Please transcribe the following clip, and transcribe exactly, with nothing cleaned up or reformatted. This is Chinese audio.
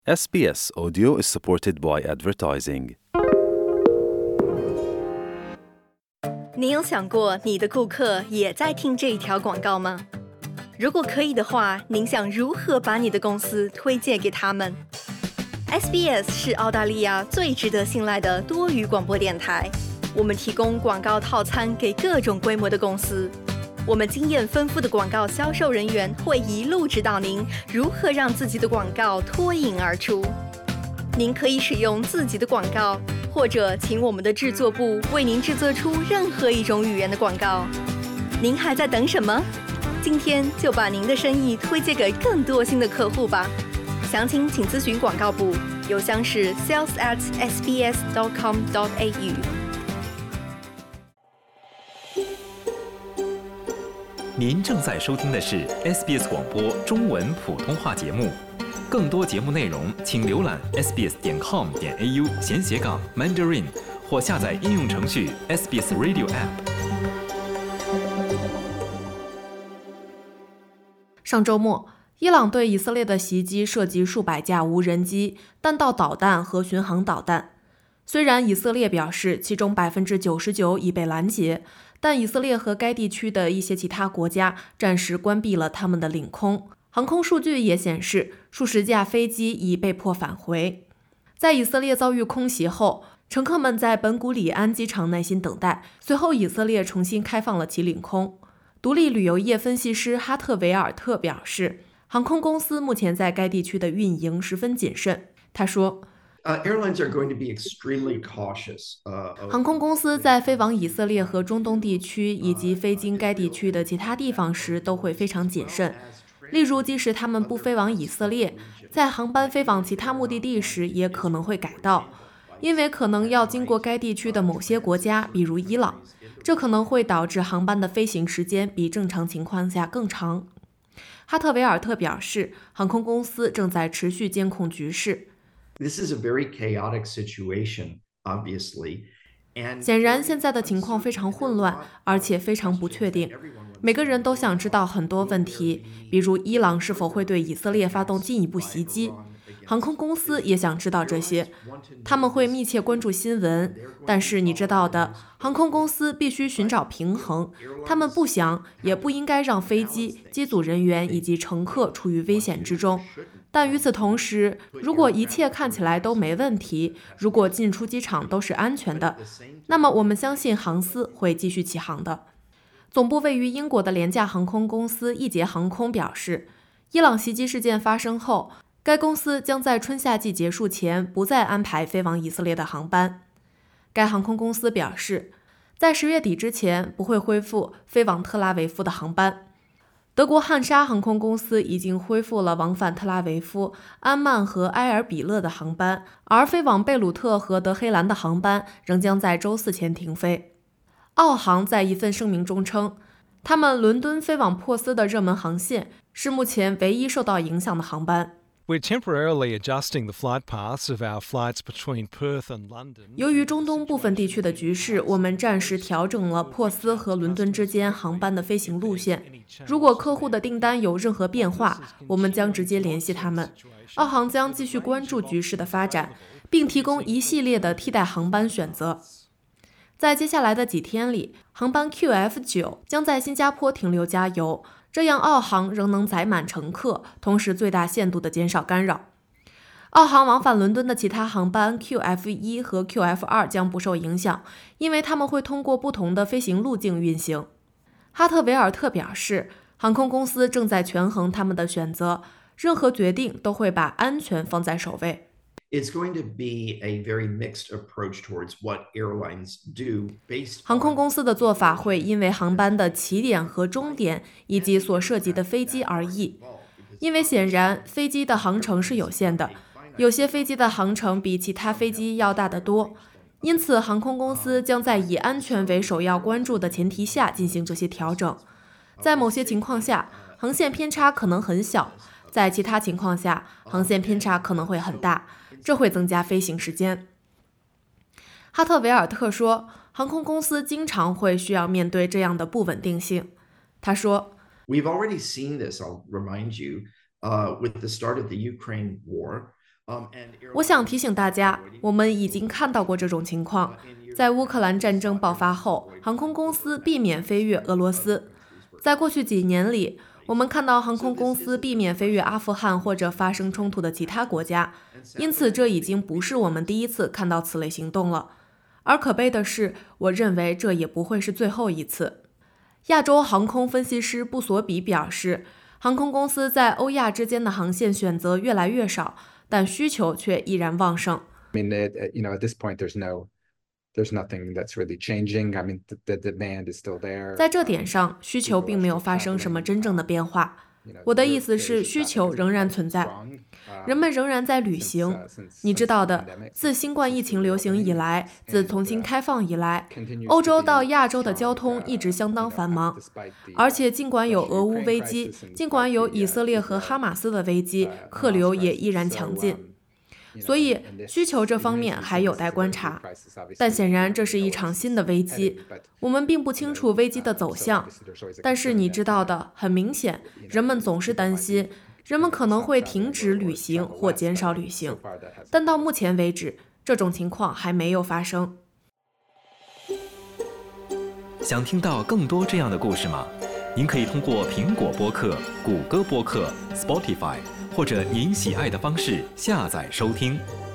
S B S Audio is supported by advertising. 你有想过你的顾客也在听这一条广告吗？如果可以的话，您想如何把你的公司推荐给他们？ S B S 是澳大利亚最值得信赖的多语广播电台，我们提供广告套餐给各种规模的公司。我们经验丰富的广告销售人员会一路指导您如何让自己的广告脱颖而出。您可以使用自己的广告，或者请我们的制作部为您制作出任何一种语言的广告。您还在等什么？今天就把您的生意推荐给更多新的客户吧。详情请咨询广告部，邮箱是 sales at s b s dot com dot a u。 您正在收听的是 S B S 广播中文普通话节目，更多节目内容请浏览 s b s 点 com 点 a u 闲斜杠 Mandarin 或下载应用程序 S B S Radio App。 上周末，伊朗对以色列的袭击涉及数百架无人机、弹道导弹和巡航导弹。虽然以色列表示其中 百分之九十九 已被拦截，但以色列和该地区的一些其他国家暂时关闭了他们的领空。航空数据也显示，数十架飞机已被迫返回。在以色列遭遇空袭后，乘客们在本古里安机场耐心等待，随后以色列重新开放了其领空。独立旅游业分析师哈特维尔特表示，航空公司目前在该地区的运营十分谨慎。他说 Uh, airlines are going to be extremely cautious. Uh, 航空公司在飞往以色列和中东地区以及飞经该地区的其他地方时都会非常谨慎。例如，即使他们不飞往以色列，在航班飞往其他目的地时也可能会改道，因为可能要经过该地区的某些国家，比如伊朗，这可能会导致航班的飞行时间比正常情况下更长。哈特维尔特表示，航空公司正在持续监控局势。 This is a very chaotic situation, obviously. 显然，现在的情况非常混乱，而且非常不确定。每个人都想知道很多问题，比如伊朗是否会对以色列发动进一步袭击。航空公司也想知道这些，他们会密切关注新闻。但是你知道的，航空公司必须寻找平衡，他们不想也不应该让飞机、机组人员以及乘客处于危险之中。但与此同时，如果一切看起来都没问题，如果进出机场都是安全的，那么我们相信航司会继续起航的。总部位于英国的廉价航空公司易捷航空表示，伊朗袭击事件发生后，该公司将在春夏季结束前不再安排飞往以色列的航班。该航空公司表示，在十月底之前不会恢复飞往特拉维夫的航班。德国汉莎航空公司已经恢复了往返特拉维夫、安曼和埃尔比勒的航班，而飞往贝鲁特和德黑兰的航班仍将在周四前停飞。澳航在一份声明中称，他们伦敦飞往珀斯的热门航线是目前唯一受到影响的航班。 We're temporarily adjusting the flight paths of our flights between Perth and London. 由于中东部分地区的局势，我们暂时调整了珀斯和伦敦之间航班的飞行路线。如果客户的订单有任何变化，我们将直接联系他们。澳航将继续关注局势的发展，并提供一系列的替代航班选择。在接下来的几天里，航班 Q F 九 将在新加坡停留加油，这样澳航仍能载满乘客，同时最大限度地减少干扰。澳航往返伦敦的其他航班 Q F 一 和 Q F 二 将不受影响，因为他们会通过不同的飞行路径运行。哈特维尔特表示，航空公司正在权衡他们的选择，任何决定都会把安全放在首位。 It's going to be a very mixed approach towards what airlines do based on 航空公司的做法会因为航班的起点和终点以及所涉及的飞机而异，因为显然飞机的航程是有限的，有些飞机的航程比其他飞机要大得多，因此航空公司将在以安全为首要关注的前提下进行这些调整。在某些情况下，航线偏差可能很小，在其他情况下，航线偏差可能会很大，这会增加飞行时间。哈特维尔特说，航空公司经常会需要面对这样的不稳定性。他说 We've already seen this, I'll remind you, uh, with the start of the Ukraine war. 我想提醒大家，我们已经看到过这种情况。在乌克兰战争爆发后，航空公司避免飞越俄罗斯。在过去几年里，我们看到航空公司避免飞越阿富汗或者发生冲突的其他国家，因此这已经不是我们第一次看到此类行动了。而可悲的是，我认为这也不会是最后一次。亚洲航空分析师布索比表示，航空公司在欧亚之间的航线选择越来越少，但需求却依然旺盛。 I mean, it, you know, at this point, there's no, there's nothing that's really changing. I mean, the, the demand is still there. 在这点上，需求并没有发生什么真正的变化。我的意思是，需求仍然存在，人们仍然在旅行。你知道的，自新冠疫情流行以来，自重新开放以来，欧洲到亚洲的交通一直相当繁忙。而且，尽管有俄乌危机，尽管有以色列和哈马斯的危机，客流也依然强劲。所以需求这方面还有待观察，但显然这是一场新的危机，我们并不清楚危机的走向。但是你知道的，很明显，人们总是担心，人们可能会停止旅行或减少旅行，但到目前为止，这种情况还没有发生。 想听到更多这样的故事吗？您可以通过苹果播客、谷歌播客、Spotify 或者您喜爱的方式下载收听。